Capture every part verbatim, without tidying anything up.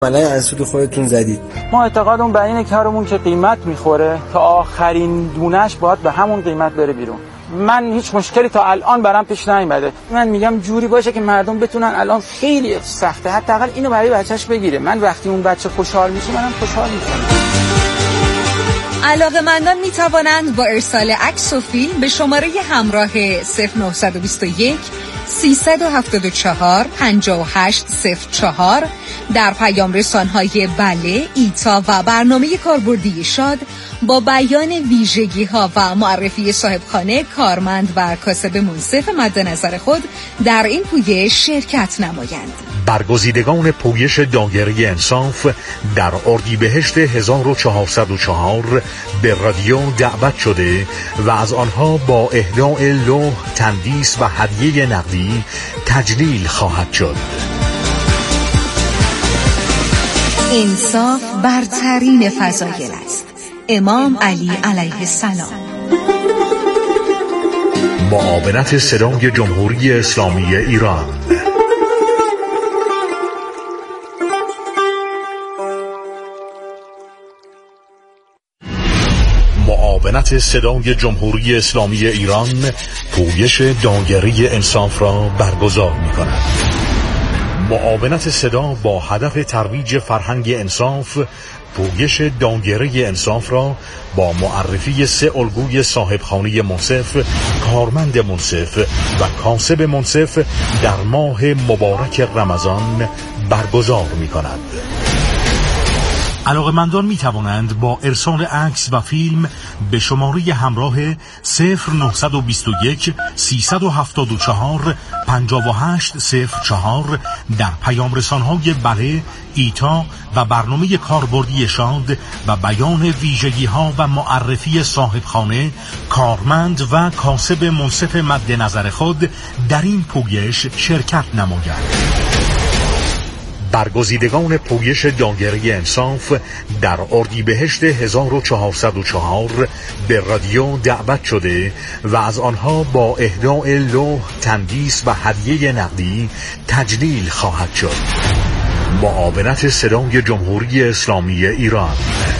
معنی از سود خودتون زدید. ما اعتقادمون بر اینه که کارمون که قیمت میخوره تا آخرین دونش باید به همون قیمت بره بیرون. من هیچ مشکلی تا الان برام پیش نیومده. من میگم جوری باشه که مردم بتونن، الان خیلی سخته، حداقل اینو برای بچه‌ش بگیره. من وقتی اون بچه خوشحال میشه منم خوشحال میشم. علاقه‌مندان میتوانند با ارسال عکس و فیلم به شماره همراه صفر نه دو یک سیصد و هفتاد و چهار پنجاه و هشت صفر چهار در پیام رسان‌های بله، ایتا و برنامه کاربردی شاد با بیان ویژگی‌ها و معرفی صاحبخانه، کارمند و کاسب منصف مد نظر خود در این پویش شرکت نمایند. برگزیدگان پویش دایره انصاف در اردیبهشت هزار و چهارصد و چهار به رادیو دعوت شده و از آنها با اهداء لوح، تندیس و هدیه نقدی تجلیل خواهد شد. انصاف برترین فضایل است. امام علی علیه السلام. معاونت صدای جمهوری اسلامی ایران. معاونت صدای جمهوری اسلامی ایران پویش دایره انصاف را برگزار می کند. معاونت صدا با هدف ترویج فرهنگ انصاف پویش دایره انصاف را با معرفی سه الگوی صاحبخانه منصف، کارمند منصف و کاسب منصف در ماه مبارک رمضان برگزار می کند. علاقه‌مندان می توانند با ارسال عکس و فیلم به شماره همراه صفر نه دو یک سیصد و هفتاد و چهار پنجاه و هشت صفر چهار در پیام رسان‌های بله، ایتا و برنامه کاربردی شاد و بیان ویژگی‌ها و معرفی صاحبخانه، کارمند و کاسب منصف مد نظر خود در این پویش شرکت نمایند. برگزیدگان پویش دایره انصاف در اردیبهشت هزار و چهارصد و چهار به رادیو دعوت شده و از آنها با اهداء لوح، تندیس و هدیه نقدی تجلیل خواهد شد. معاونت صدای جمهوری اسلامی ایران.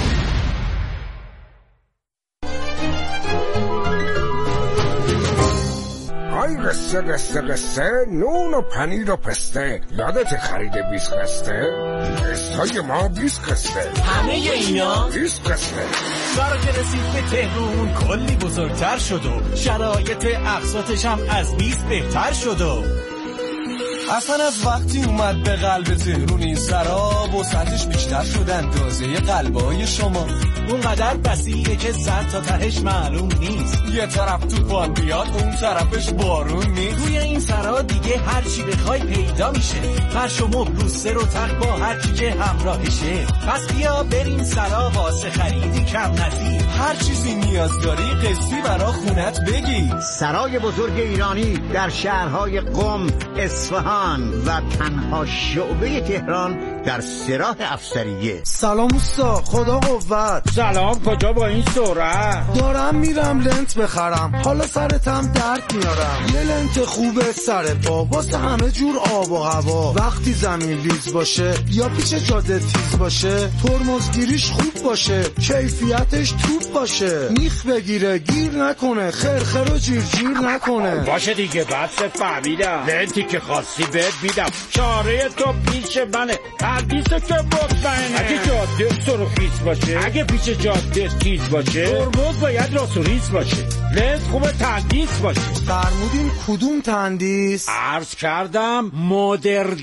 قصه قصه قصه نون و پنیر و پسته. یادت خرید بیست قصه؟ قصه ما بیست قصه، همه اینا بیست قصه. سارا که رسید به تهرون کلی بزرگتر شد و شرایط اقساطش هم از بیست بهتر شد و اصلا از وقتی اومد به قلب تهرون این سراب و سطحش بیشتر شد اندازه قلبای شما. اونقدر بسیره که سر تا تهش معلوم نیست. یه طرف توفان بیاد اون طرفش بارون نیست. توی این سرا دیگه هر چی بخوای پیدا میشه. فرش و مبل و سر و تخت با هر چی که همراهشه. پس بیا بریم سرا واسه خریدی کم نزی. هر چیزی نیاز داری قصی برا خونت بگی. سرای بزرگ ایرانی در شهرهای قم، اصفهان و تنها شعبه تهران در سراح افسریه. سلام اوستا، خدا قوت. سلام، کجا با این سرعت؟ دارم میرم لنت بخرم، حالا سرتم درد میارم. یه لنت خوبه سر پا واسه همه جور آب و هوا. وقتی زمین ریز باشه یا پیچ جاده تیز باشه، ترمزگیریش خوب باشه، کیفیتش توپ باشه، میخ بگیره گیر نکنه، خرخر و جیر جیر نکنه. باشه دیگه، بس فهمیدم. لنتی که خواستی بهت میدم. چاره تو پیش منه، تردیسه که مطمئنه. اگه جاده سرخیز باشه، اگه پیچ جاده تیز باشه، ترمز باید راست و ریز باشه، لنز خوبه تندیس باشه. فرمودین کدوم تندیس؟ عرض کردم مدرن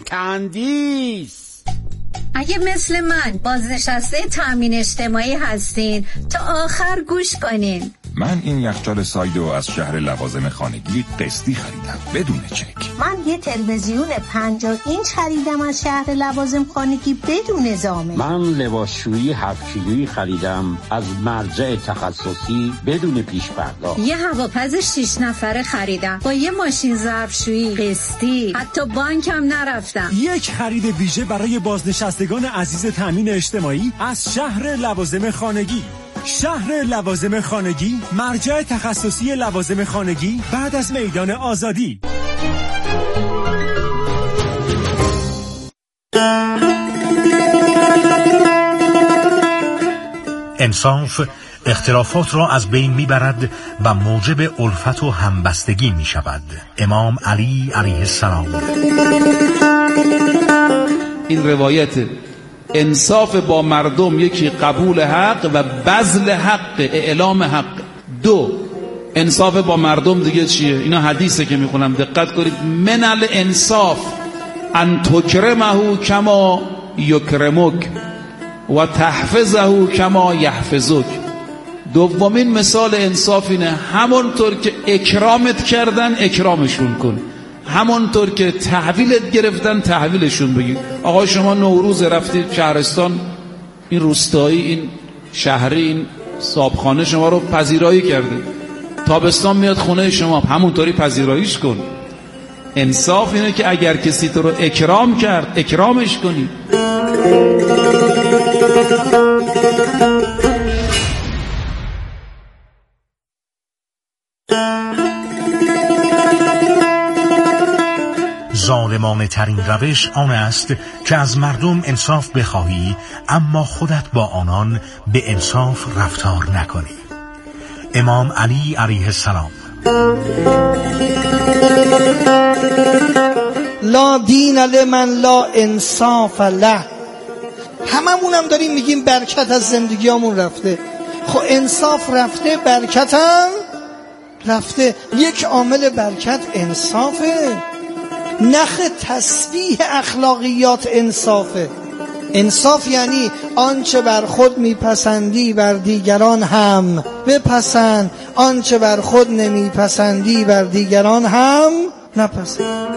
تندیس. اگه مثل من بازنشسته تامین اجتماعی هستین تا آخر گوش کنین. من این یخچال سایدو از شهر لوازم خانگی قسطی خریدم بدون چک. من یه تلویزیون پنجاه اینچ خریدم از شهر لوازم خانگی بدون زامن. من لباسشویی هفت کیلویی خریدم از مرجع تخصصی بدون پیش پرداخت. یه هواپز شش نفره خریدم با یه ماشین ظرفشویی قسطی، حتی بانکم نرفتم. یک خرید ویژه برای بازنشستگان عزیز تامین اجتماعی از شهر لوازم خانگی. شهر لوازم خانگی، مرجع تخصصی لوازم خانگی بعد از میدان آزادی. انصاف اختلافات را از بین میبرد و موجب الفت و همبستگی می شود. امام علی علیه السلام. این روایت انصاف با مردم، یکی قبول حق و بذل حق، اعلام حق. دو، انصاف با مردم دیگه چیه؟ اینا حدیثه که میخونم، دقت کنید. من الانصاف ان تکرمه کما یکرمک و تحفظه کما یحفظک. دومین مثال انصاف اینه همونطور که اکرامت کردن اکرامشون کن، همونطور که تحویلت گرفتن تحویلشون بگیر. آقا شما نوروز رفتید شهرستان، این روستایی، این شهری، این صابخانه شما رو پذیرایی کرده، تابستان میاد خونه شما، همونطوری پذیراییش کن. انصاف اینه که اگر کسی تو رو اکرام کرد اکرامش کنی. ظالمانه ترین روش آن است که از مردم انصاف بخواهی اما خودت با آنان به انصاف رفتار نکنی. امام علی علیه السلام. لا دین لمن لا انصاف له. هممونم داریم میگیم برکت از زندگیامون رفته. خب انصاف رفته، برکت هم رفته. یک عامل برکت انصافه. نخ تسبیح اخلاقیات انصافه. انصاف یعنی آنچه بر خود میپسندی بر دیگران هم بپسند، آنچه بر خود نمیپسندی بر دیگران هم نپسند.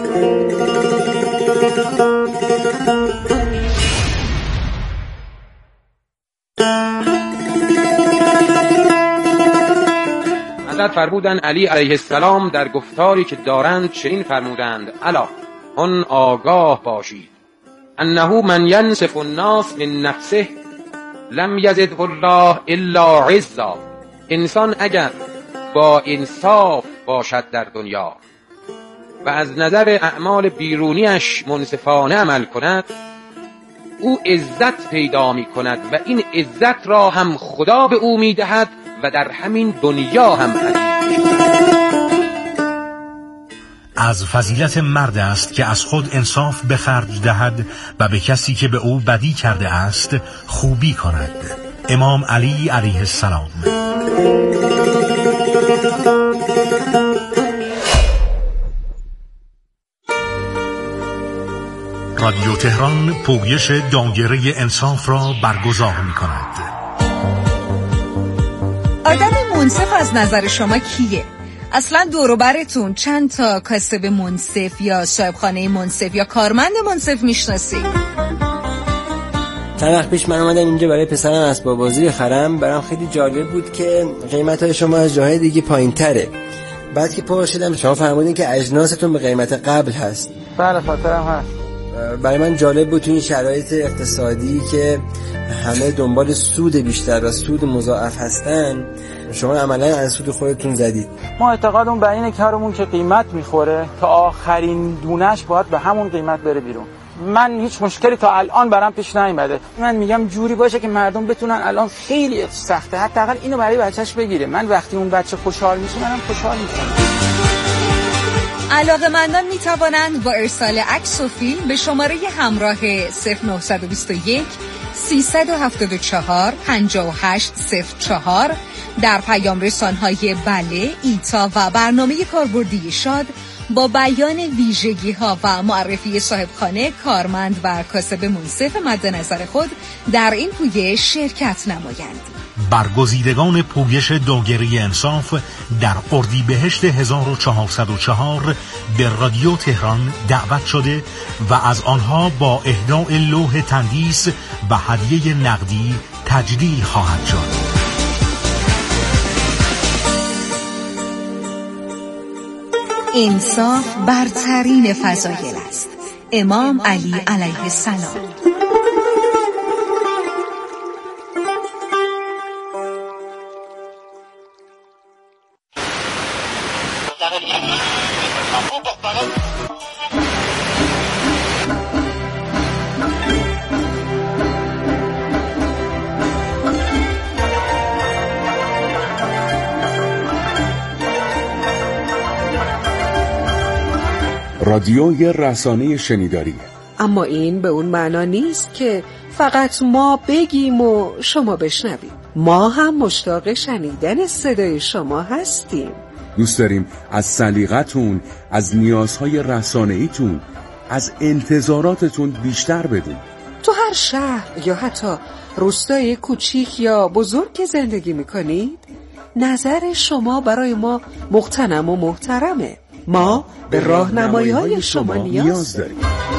حضرت فرمودند علی علیه السلام در گفتاری که دارند چنین فرمودند: الا هن آگاه باشید انه من ینصف الناس من نفسه لم یزده الله الا عزا. انسان اگر با انصاف باشد در دنیا و از نظر اعمال بیرونیش منصفانه عمل کند، او عزت پیدا می کند و این عزت را هم خدا به او می دهد و در همین دنیا هم عزیز می شود. از فضیلت مرد است که از خود انصاف به خرج دهد و به کسی که به او بدی کرده است خوبی کند. امام علی علیه السلام. رادیو تهران پویش دایره انصاف را برگزار می کند. آدم منصف از نظر شما کیه؟ اصلا دور و برتون چند تا کاسب منصف یا صاحبخانه منصف یا کارمند منصف میشناسی؟ چند وقت پیش من اومدم اینجا برای پسرم اسباب بازی بخرم. برام خیلی جالب بود که قیمت‌های شما از جاهای دیگه پایین‌تره. بعد که پرسیدم شما فرمودین که اجناستون به قیمت قبل هست. بله خاطرم هست. برای من جالب بود تو این شرایط اقتصادی که همه دنبال سود بیشتر و سود مضاعف هستن، شما عملا از سود خودتون زدید. ما اعتقادمون بر اینه که هرمون که قیمت میخوره تا آخرین دونش باید به همون قیمت بره بیرون. من هیچ مشکلی تا الان برام پیش نیومده. من میگم جوری باشه که مردم بتونن، الان خیلی سخته، حداقل اینو برای بچه‌ش بگیره. من وقتی اون بچه خوشحال میشه منم خوشحال میشم. علاقه‌مندان می توانند با ارسال عکس و فیلم به شماره همراه صفر نه دو یک سیصد و هفتاد و چهار پنجاه و هشت صفر چهار در پیام رسان‌های بله، ایتا و برنامه کاربردی شاد با بیان ویژگی‌ها و معرفی صاحبخانه، کارمند و کاسب منصف مد نظر خود در این پویش شرکت نمایند. برگزیدگان پویش دایره انصاف در اردیبهشت هزار و چهارصد و چهار به رادیو تهران دعوت شده و از آنها با اهداء لوح تندیس و هدیه نقدی تجلیل خواهد شد. انصاف برترین فضایل است. امام علی علیه السلام. رادیو یه رسانه شنیداریه. اما این به اون معنا نیست که فقط ما بگیم و شما بشنویم. ما هم مشتاق شنیدن صدای شما هستیم. دوست داریم از سلیقتون، از نیازهای رسانه‌ایتون، از انتظاراتتون بیشتر بدون. تو هر شهر یا حتی روستای کوچیک یا بزرگ که زندگی میکنید، نظر شما برای ما مغتنم و محترمه. ما به راهنمایی‌های شما نیاز داریم.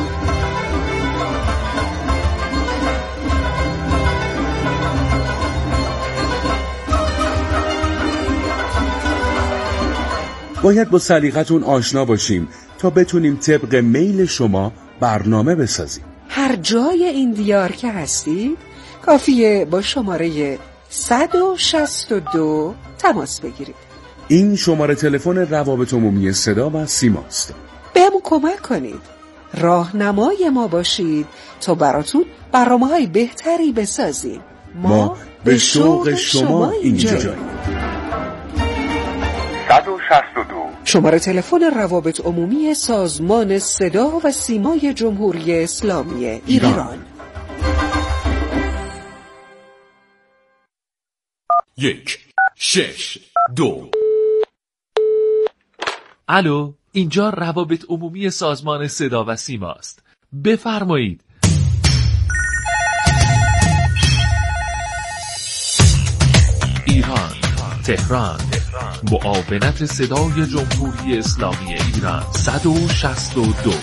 باید با سلیقتون آشنا باشیم تا بتونیم طبق میل شما برنامه بسازیم. هر جای این دیار که هستید کافیه با شماره صد و شصت و دو تماس بگیرید. این شماره تلفن روابط عمومی صدا و سیماست. بهمون کمک کنید، راهنمای ما باشید تا براتون برنامه‌های بهتری بسازیم. ما, ما به شوق شما اینجاییم. صد و شصت و دو شماره تلفن روابط عمومی سازمان صدا و سیمای جمهوری اسلامی ایران, ایران. یک شش دو. الو، اینجا روابط عمومی سازمان صدا و سیما است. بفرمایید. ایران، تهران، معاونت صدای جمهوری اسلامی ایران. صد و شصت و دو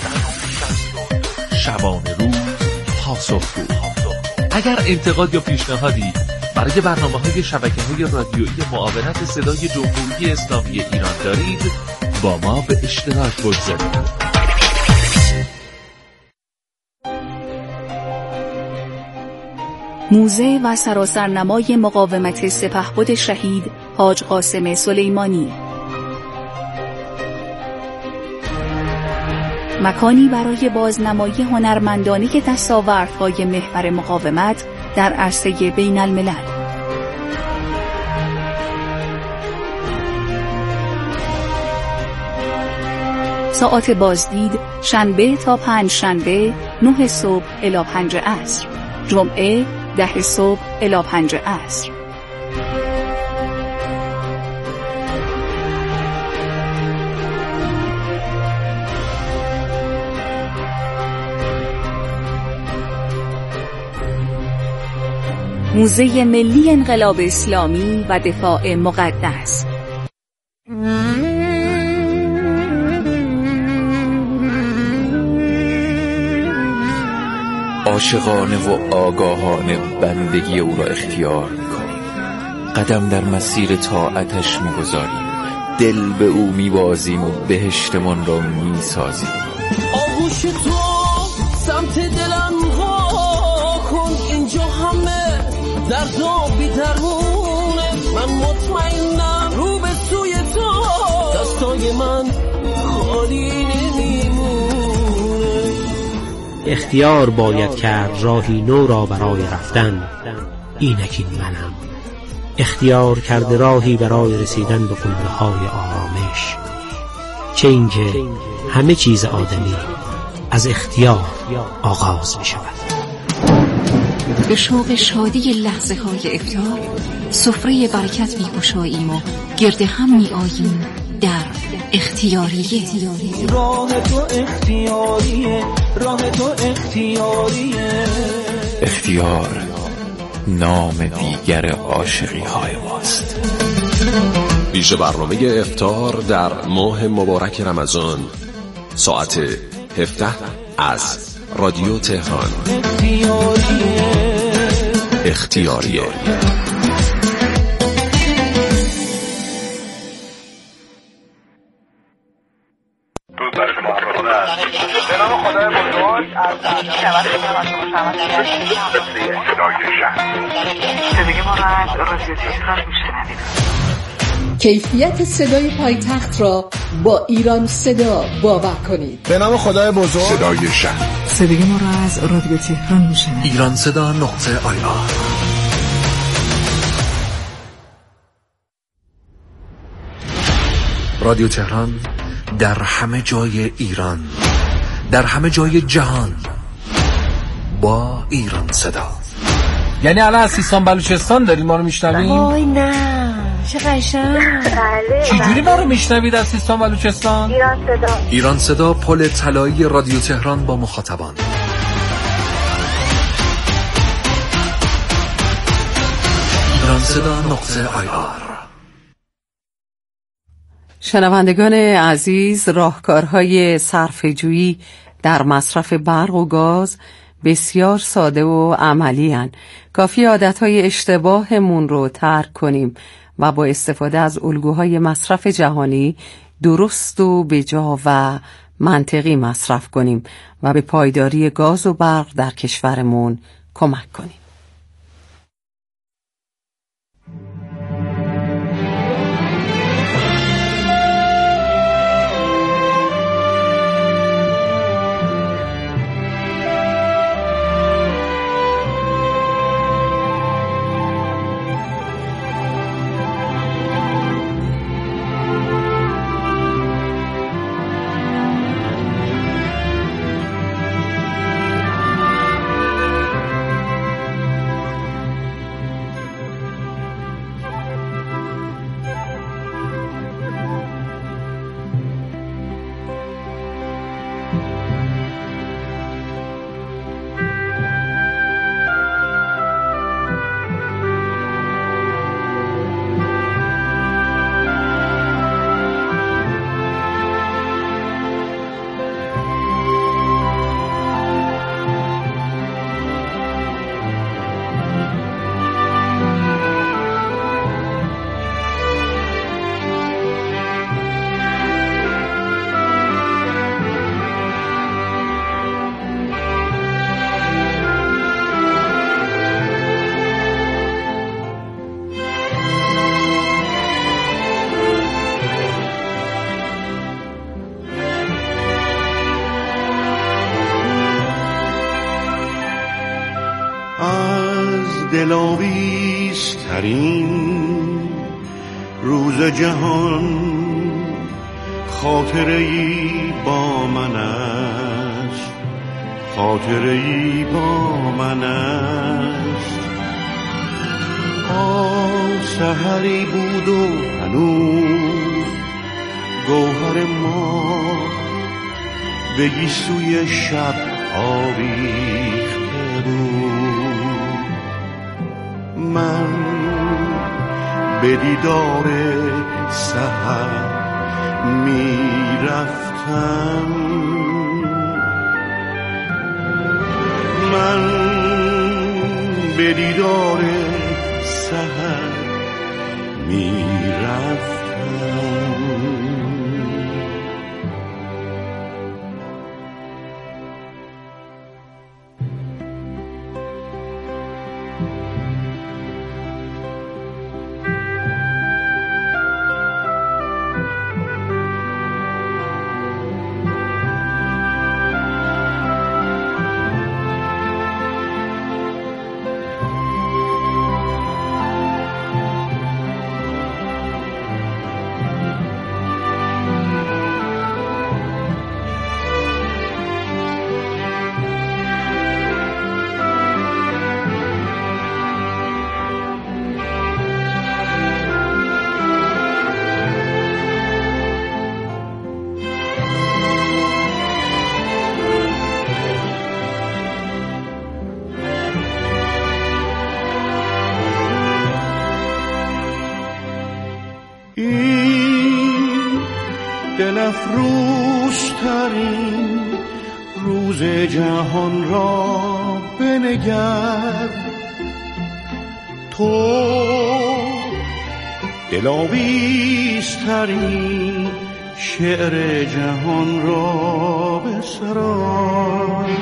شبانه روز پاسخگو. اگر انتقاد یا پیشنهادی برای برنامه‌های شبکه‌های رادیویی معاونت صدای جمهوری اسلامی ایران دارید، با ما به اشتراک بگذارید. موزه و سراسرنمای مقاومت سپهبد شهید حاج قاسم سلیمانی، مکانی برای بازنمایی هنرمندانه دستاوردهای محور مقاومت در عرصه بین الملل. ساعات بازدید شنبه تا پنج شنبه نه صبح الی پنج عصر، جمعه ده صبح الی پنج عصر. موزه ملی انقلاب اسلامی و دفاع مقدس. عاشقانه و آگاهانه بندگی او را اختیار می‌کنیم، قدم در مسیر طاعتش می‌گذاریم، دل به او می‌بازیم و بهشتمان را می‌سازیم. آغوش تو سمت دلم وا کن، اینجا همه درد و بی‌درمونه، من مطمئنم رو به سوی تو دستای من خالی نمیمونه. اختیار باید کرد راهی نو را برای رفتن، اینک این منم. اختیار کرده راهی برای رسیدن به قله‌های آرامش، چه اینکه همه چیز آدمی از اختیار آغاز می شود. به شوق شادی لحظه های افطار سفره برکت می گشاییم و گرد هم می آییم در اختیاریه. راه تو اختیاریه، راه تو اختیاریه. اختیار نام دیگر عاشقی های ماست. ویژه برنامه افطار در ماه مبارک رمضان ساعت هفده از رادیو تهران. اختیاریه اختیاریه به نام خدای بزرگ از صدای ما را از رادیو تهران میشنوید. کیفیت صدای پایتخت را با ایران صدا باور کنید. به نام خدای بزرگ صدای شهر. صدای ما را از رادیو تهران میشنوید. ایران صدا نقطه آی آر. رادیو تهران در همه جای ایران، در همه جای جهان، با ایران صدا. یعنی الان از سیستان بلوچستان دارید ما رو میشنوید؟ وای نه چه قشنگ. چجوری ما رو میشنوید از سیستان بلوچستان؟ ایران صدا. ایران صدا، پل طلایی رادیو تهران با مخاطبان. ایران صدا نقطه آی آر. شنوندگان عزیز، راهکارهای صرفه‌جویی در مصرف برق و گاز بسیار ساده و عملی هستند. کافی عادتهای اشتباهمون رو ترک کنیم و با استفاده از الگوهای مصرف جهانی درست و بجا و منطقی مصرف کنیم و به پایداری گاز و برق در کشورمون کمک کنیم. دلاویزترین روز جهان خاطره‌ای با من است، خاطره‌ای با من است. آه سحری بود و هنوز گوهر ما به گیسوی شب آویخته بود. من به دیدار سحر می رفتم، من به دیدار سحر می رفتم. دلفروش‌ترین روز جهان را بنگر، تو دلاویزترین شعر جهان را بسرای.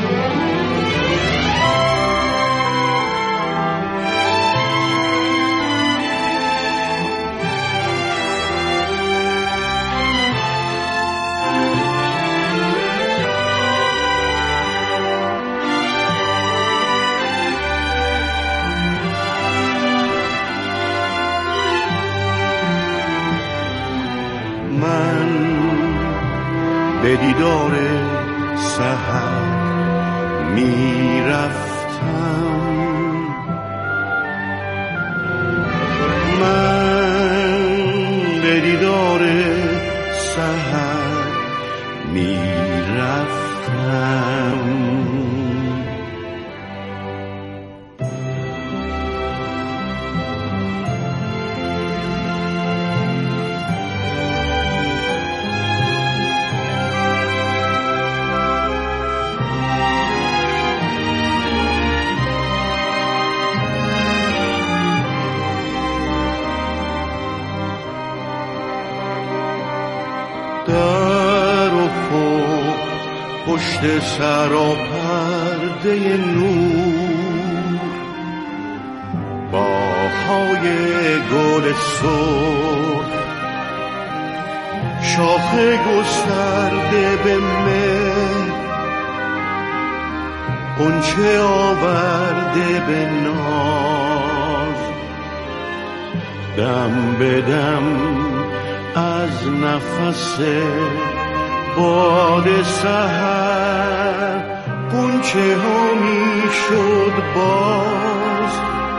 دیدار سحر می رفتم، من به دیدار سحر می رفتم. در افق پشت سر و پرده نور، باهای گل سرخ شاخ گسترده به مهر، غنچه آورده به ناز، دم به دم از نفس باد سحر غنچه ها می شد باز،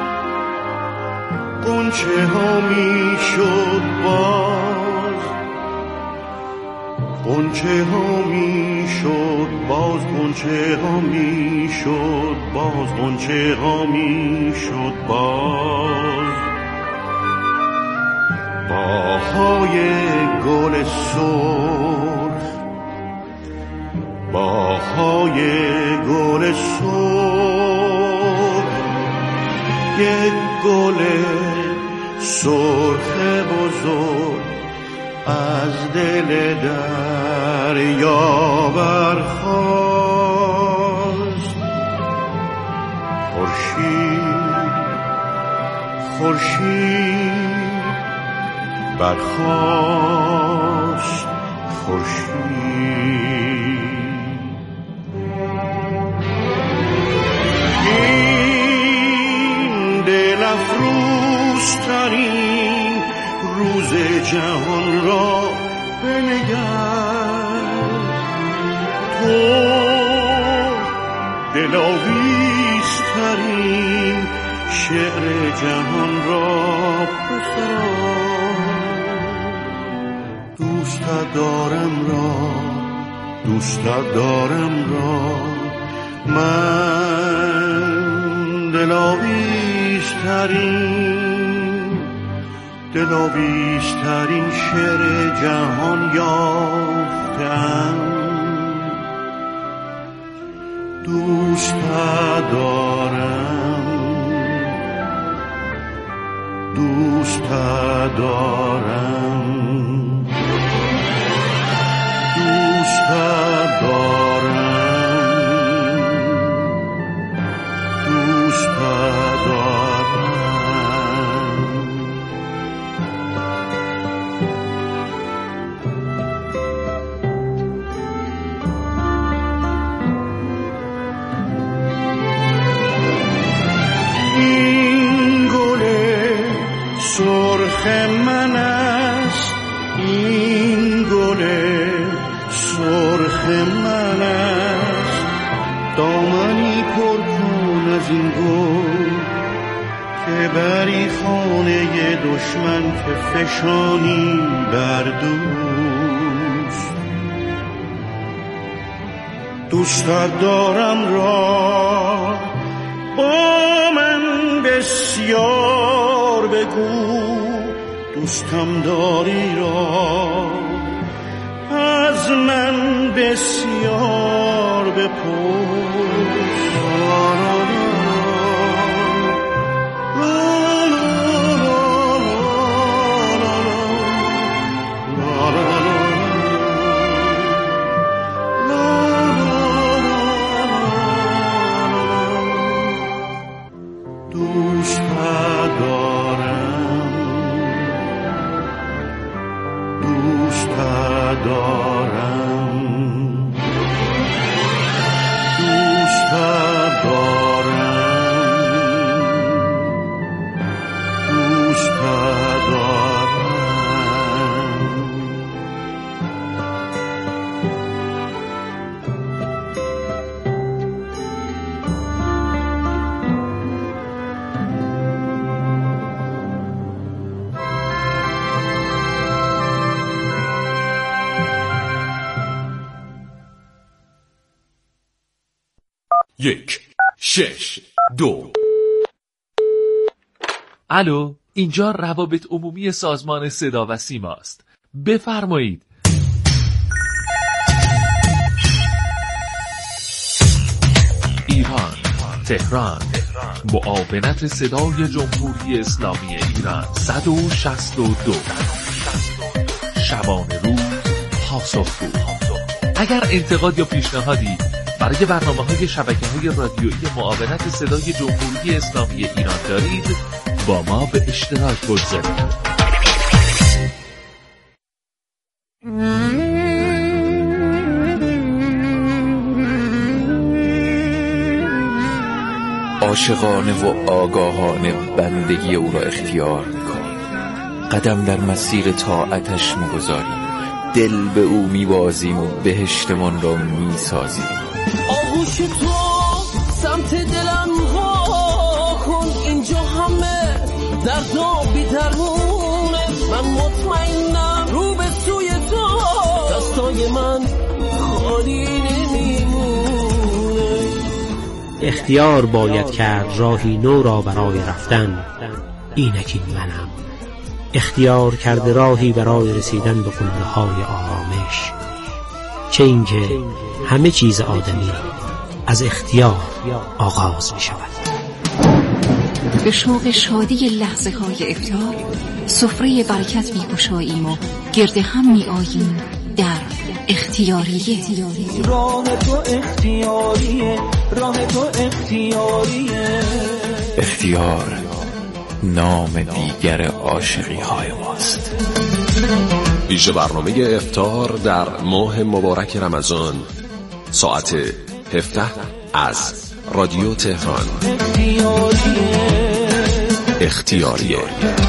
غنچه ها می شد باز، غنچه ها می شد باز، غنچه ها می شد باز، غنچه ها می شد باز. باهای گل سرخ، باهای گل سرخ، یک گل سرخ بزرگ از دل دریا برخاست. خورشید خورشید برخاست، خورشید. این دل افروزترین روز جهان را بنگر، تو دلاویزترین شعر جهان را بخرام. دوست دارم را، دوست دارم را، من دلاویزترین، دلاویزترین شعر جهان یافتم. دوست دارم، دوست دارم، دوست دارم، دوست دارم. این گل سرخ من است، این گل سرخ من است. دامنی پر کن از این گل که بری خانه دشمن، که فشانی بر دوست. دوست دارم را با من بسیار بگو، دوستم داری را از من بسیار بپرس. دوست دارم، دوست دارم، دوست دارم، دوست دارم. یک شش دو. الو، اینجا روابط عمومی سازمان صدا و سیما است. بفرمایید. ایران، تهران، معاونت صدای جمهوری اسلامی ایران صد و شصت و دو. شبانه روز پاسخگو. اگر انتقاد یا پیشنهادی برای برنامه‌های شبکه‌های رادیویی معاونت صدای جمهوری اسلامی ایران دارید، با ما به اشتراک بگذارید. عاشقانه و آگاهانه بندگی او را اختیار می‌کنیم، قدم در مسیر طاعتش می‌گذاریم، دل به او می‌بازیم و بهشتمان را می‌سازیم. آغوش تو سمت دلم ها کن، اینجا همه درد و بی‌درمونه، من مطمئنم رو به سوی تو دستای من خالی نمیمونه. اختیار باید کرد راهی نو را برای رفتن، اینکی منم. اختیار کرده راهی برای رسیدن به قله های آرامش. چه اینکه همه چیز آدمی از اختیار آغاز می شود. به شوق شادی لحظه های افطار سفره برکت می گشاییم و گرد هم می آییم در اختیاریه. راه تو اختیاریه، راه تو اختیاریه. اختیار نام دیگر عاشقی های ماست. ویژه برنامه افطار در ماه مبارک رمضان ساعت هفده از رادیو تهران. اختیاریه. اختیاریه.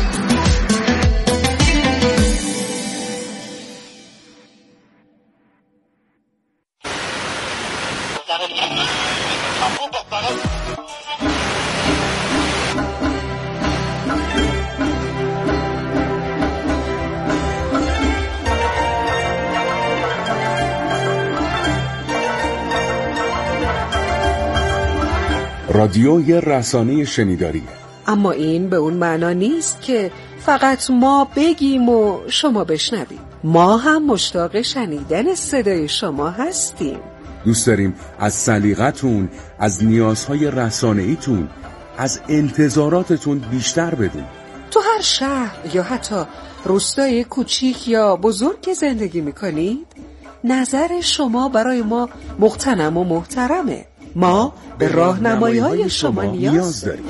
رادیوی رسانه شنیداری. اما این به اون معنا نیست که فقط ما بگیم و شما بشنوید. ما هم مشتاق شنیدن صدای شما هستیم. دوست داریم از سلیقتون، از نیازهای رسانه‌ایتون، از انتظاراتتون بیشتر بدون. تو هر شهر یا حتی روستای کوچیک یا بزرگ که زندگی میکنید، نظر شما برای ما مغتنم و محترمه. ما به راهنمایی‌های شما نیاز داریم.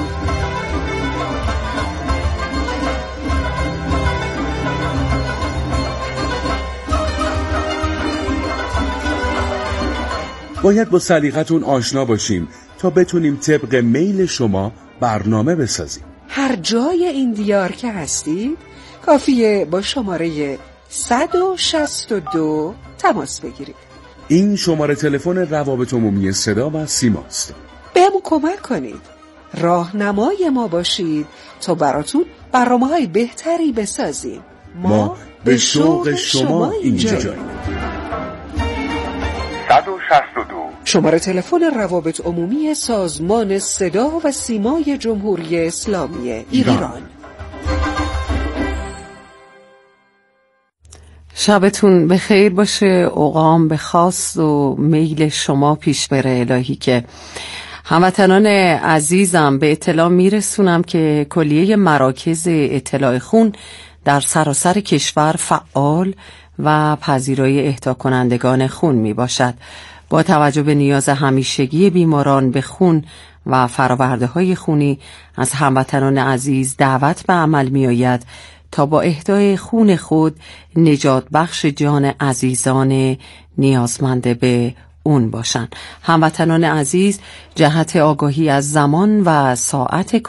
باید با سلیقتون آشنا باشیم تا بتونیم طبق میل شما برنامه بسازیم. هر جای این دیار که هستید کافیه با شماره صد و شصت و دو تماس بگیرید. این شماره تلفن روابط عمومی صدا و سیماست. بهمون کمک کنید، راهنمای ما باشید تا براتون برنامه‌های بهتری بسازیم. ما, ما به شوق شما اینجاییم. صد و شصت و دو شماره تلفن روابط عمومی سازمان صدا و سیمای جمهوری اسلامی ایران. شبتون به خیر باشه. اوقام به خواست و میل شما پیش بره الهی. که هموطنان عزیزم به اطلاع میرسونم که کلیه مراکز اطلاع خون در سراسر کشور فعال و پذیرای اهدا کنندگان خون می باشد. با توجه به نیاز همیشگی بیماران به خون و فراورده های خونی از هموطنان عزیز دعوت به عمل می آید تا با اهدای خون خود نجات بخش جان عزیزان نیازمند به اون باشند. هموطنان عزیز جهت آگاهی از زمان و ساعت